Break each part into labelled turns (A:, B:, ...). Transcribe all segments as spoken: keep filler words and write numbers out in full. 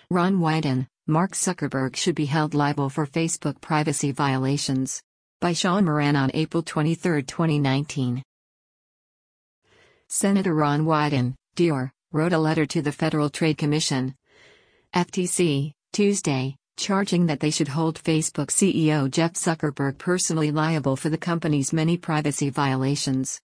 A: Ron Wyden, Mark Zuckerberg should be held liable for Facebook privacy violations. By Sean Moran on April twenty-third, twenty nineteen. Senator Ron Wyden, D R, wrote a letter to the Federal Trade Commission, F T C, Tuesday, charging that they should hold Facebook C E O Jeff Zuckerberg personally liable for the company's many privacy violations.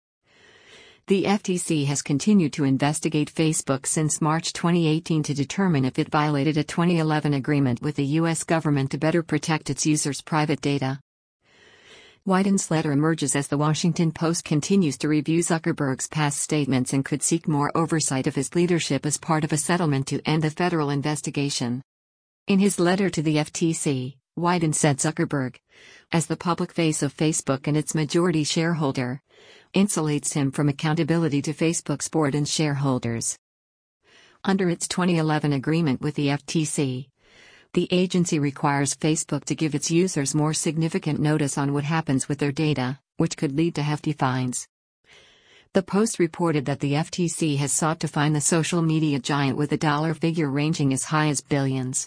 A: The F T C has continued to investigate Facebook since March twenty eighteen to determine if it violated a twenty eleven agreement with the U S government to better protect its users' private data. Wyden's letter emerges as The Washington Post continues to review Zuckerberg's past statements and could seek more oversight of his leadership as part of a settlement to end the federal investigation. In his letter to the F T C, Wyden said Zuckerberg, as the public face of Facebook and its majority shareholder, insulates him from accountability to Facebook's board and shareholders. Under its twenty eleven agreement with the F T C, the agency requires Facebook to give its users more significant notice on what happens with their data, which could lead to hefty fines. The Post reported that the F T C has sought to fine the social media giant with a dollar figure ranging as high as billions.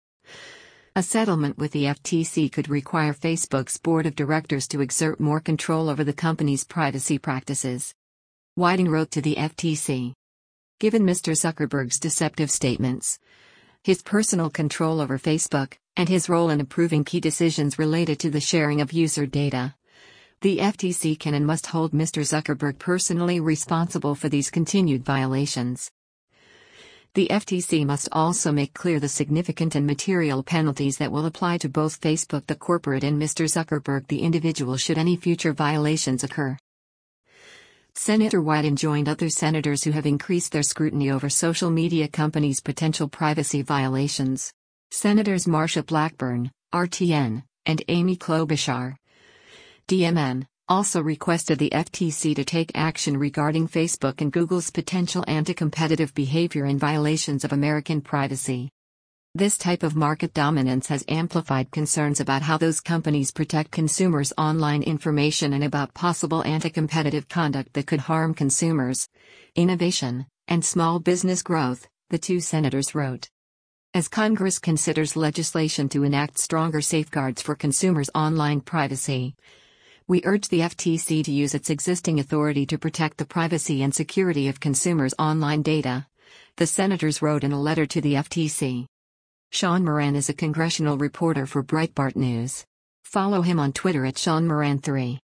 A: A settlement with the F T C could require Facebook's board of directors to exert more control over the company's privacy practices. Wyden wrote to the F T C. Given Mister Zuckerberg's deceptive statements, his personal control over Facebook, and his role in approving key decisions related to the sharing of user data, the F T C can and must hold Mister Zuckerberg personally responsible for these continued violations. The F T C must also make clear the significant and material penalties that will apply to both Facebook the corporate and Mister Zuckerberg the individual should any future violations occur. Senator Wyden joined other senators who have increased their scrutiny over social media companies' potential privacy violations. Senators Marsha Blackburn, R T N, and Amy Klobuchar, D M N, also requested the F T C to take action regarding Facebook and Google's potential anti-competitive behavior and violations of American privacy. This type of market dominance has amplified concerns about how those companies protect consumers' online information and about possible anti-competitive conduct that could harm consumers, innovation, and small business growth, the two senators wrote. As Congress considers legislation to enact stronger safeguards for consumers' online privacy, we urge the F T C to use its existing authority to protect the privacy and security of consumers' online data, the senators wrote in a letter to the F T C. Sean Moran is a congressional reporter for Breitbart News. Follow him on Twitter at Sean Moran three.